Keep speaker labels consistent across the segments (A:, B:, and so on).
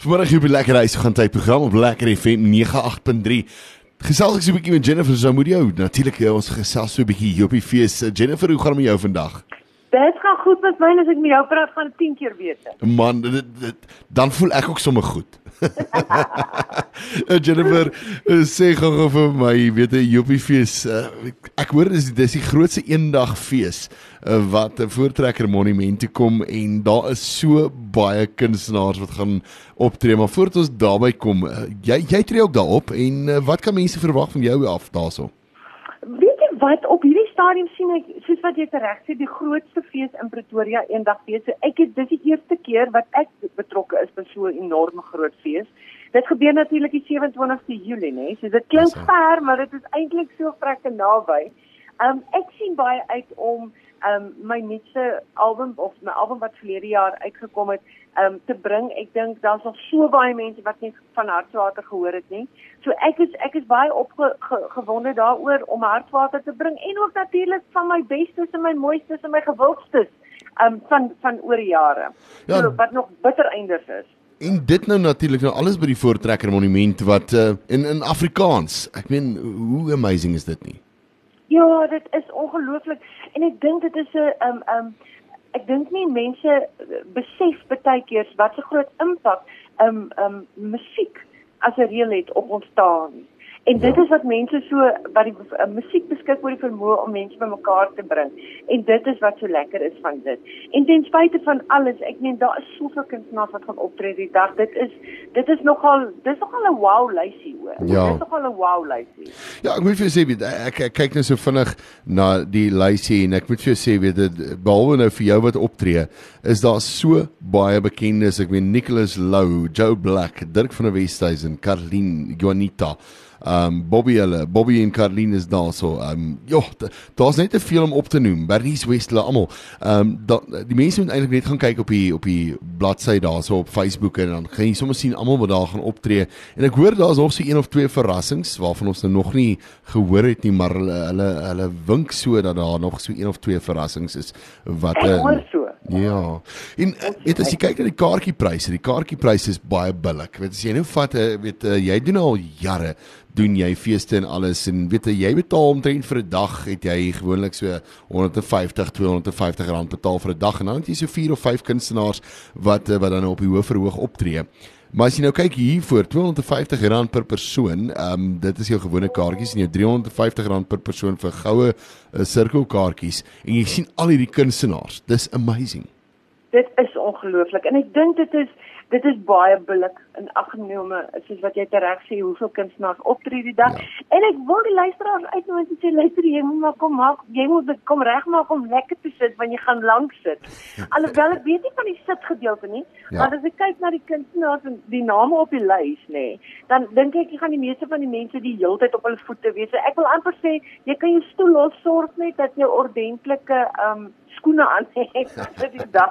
A: Vanmiddag hier op die Lekker Huis gaan tydprogram op Lekker FM 98.3. Gesels ek so 'n bietjie met Jennifer Zamudio. Natuurlik ons gesels so 'n bietjie hier op die fees. Jennifer, hoe gaan het met jou vandag?
B: Dit gaan goed met my, as ek met jou praat gaan 10 keer beter.
A: Man, dan voel ek ook sommer goed. Jennifer, sê gou vir my, weet jy, Joppie fees, ek hoor dis die grootste eendag fees wat Voortrekker Monument toe kom en daar is so baie kunstenaars wat gaan optree, maar voordat ons daarby kom, jy tree ook daarop en wat kan mense verwag van jou af daarso?
B: Weet jy wat, op hierdie stadium sien ek, soos wat jy terecht sê, die grootste fees in Pretoria, eendag fees. So dis die eerste keer wat ek betrokke is by so 'n enorme groot fees. Dit gebeur natuurlik die 27ste Julie, né? So dit klink ver, maar dit is eintlik so vrekke naby. Ek sien baie uit om my nuutste album, of my album wat verlede jaar uitgekom het, te bring. Ek dink daar's nog so baie mense wat nie van Hartswater gehoor het nie. So ek is baie opgewonde daaroor om Hartswater te bring en ook natuurlik van my bestes en my mooistes en my gewildstes van oor die jare. Ja, so, wat nog bittereinders is.
A: En dit nou natuurlik alles by die Voortrekker Monument wat in Afrikaans. Ek meen, hoe amazing is dit nie?
B: Ja, dit is ongelooflik. En ek dink dit is 'n ek dink nie mense besef baie keer wat so groot impak musiek as 'n reël het op ons taal nie. En dit is wat mense so, wat die musiek beskik oor die vermoë om mense bymekaar te bring. En dit is wat so lekker is van dit. En ten spyte van alles, ek meen daar is soveel kunstenaars wat gaan optree die dag. Dit is nogal 'n wow lysie hoor.
A: Ja.
B: Dit is nogal 'n wow lysie.
A: Ja, ek moet vir jou sê, ek kyk nou so vinnig na die lysie en ek moet vir jou sê, behalwe nou vir jou wat optree, is daar so baie bekendes. Ek meen Nicholas Lou, Joe Black, Dirk van der Westhuizen, Carlien, Juanita, Bobby en Carlien is daar so. Daar's net te veel om op te noem. Bernice Westler, almal. Die mense moet eintlik net gaan kyk op die bladsy daar so op Facebook en dan gaan jy sommer sien almal wat daar gaan optree. En ek hoor daar's nog so 1 of 2 verrassings waarvan ons nou nog nie gehoor het nie, maar hulle wink so dat daar nog so 1 of 2 verrassings is wat
B: Ek hoor so.
A: Ja. En as jy kyk na die kaartjiepryse is baie billik. As jy nou vat, jy doen al jare doen jy feeste en alles en jy betaal omtrent vir 'n dag, het jy gewoonlik so 150, 250 rand betaal vir 'n dag en dan het jy so 4 of 5 kunstenaars wat dan op die hoofverhoog optree. Maar as jy nou kyk hiervoor, 250 rand per persoon, dit is jou gewone kaartjies en jou 350 rand per persoon vir goue sirkelkaartjies en jy sien al hierdie kunstenaars. Dis amazing.
B: Dit is ongelooflik en ek dink dit is baie billik in ag genome, soos wat jy tereg sê, hoeveel kunstenaars optree die dag. Ja. En ek wil die luisteraars uitnooi en sê, luister, jy moet dit kom regmaak om lekker te sit, want jy gaan lank sit. Alhoewel ek weet nie van die sitgedeelte nie, maar as ek kyk na die kunstenaars en die name op die lys, dan dink ek jy gaan die meeste van die mense die heeltyd op hulle voete wees. So ek wil amper sê, jy kan jou stoel los, sorg net dat jy ordentlike skoene aan het vir die dag.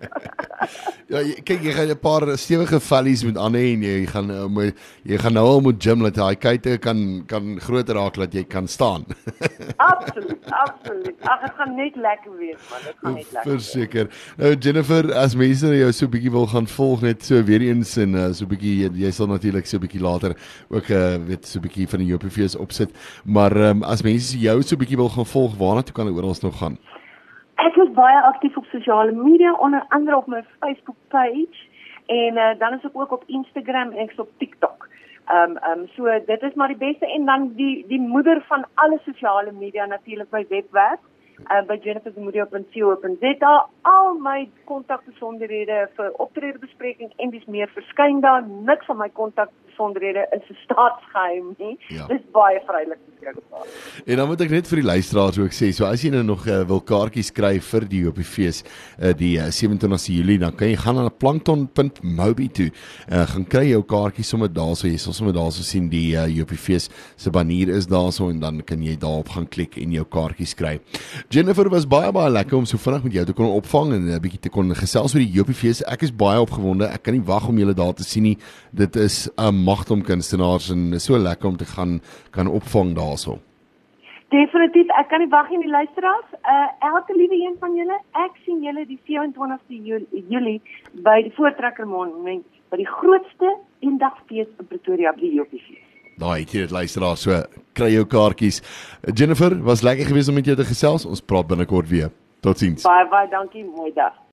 A: Ja, kyk, jy gaan 'n paar stewige vellies moet aan hê en jy gaan nou al moet gym dat daai kuite kan groter raak dat jy kan staan.
B: Absoluut. Ag, dit gaan net lekker wees, man. Dit gaan net lekker.
A: Verseker. Nou Jennifer, as mense jou so 'n bietjie wil gaan volg net so weer eens en so 'n bietjie, jy sal natuurlik so 'n bietjie later ook so 'n bietjie van die Joppie fees opsit. Maar as mense jou so 'n bietjie wil gaan volg, waarna toe kan hulle oral nog gaan?
B: Ek is baie aktief op sosiale media, onder andere op my Facebook page en dan is ek ook op Instagram en ek is op TikTok. So dit is maar die beste en dan die moeder van alle sosiale media natuurlik my webwerf by jenniferzamudio.co.za. Al my kontakbesonderhede vir optredebespreking en dis meer verskyn daar. Niks van my kontakbesonderhede is 'n staatsgeheim nie. Ja. Dis baie vrylik beskikbaar.
A: En dan moet ek net vir die luisteraars ook sê, so as jy nou nog wil kaartjies kry vir die Joppie fees, die 27ste Julie, dan kan jy gaan na plankton.mobi toe. Gaan kry jou kaartjies sommer daarso, jy sal sommer daarso sien die Joppie fees se banner is daarso en dan kan jy daarop gaan klik en jou kaartjies kry. Jennifer, was baie lekker om so vinnig met jou te kon opvang en 'n bietjie te kon gesels oor die Joppie fees. Ek is baie opgewonde. Ek kan nie wag om julle daar te sien nie. Dit is 'n magdom kunstenaars en so lekker om te kan opvang daarso.
B: Definitief, ek kan nie wag nie, die luisteraars. Elke liewe een van julle, ek sien julle die 27ste Julie by die Voortrekker Monument by die grootste eendagfees in Pretoria, by die Jopiefees.
A: Daai het jy dit luister daar, so kry jou kaartjies. Jennifer, was lekker geweest om met jou te gesels. Ons praat binnekort weer. Totsiens.
B: Baie dankie, mooi dag.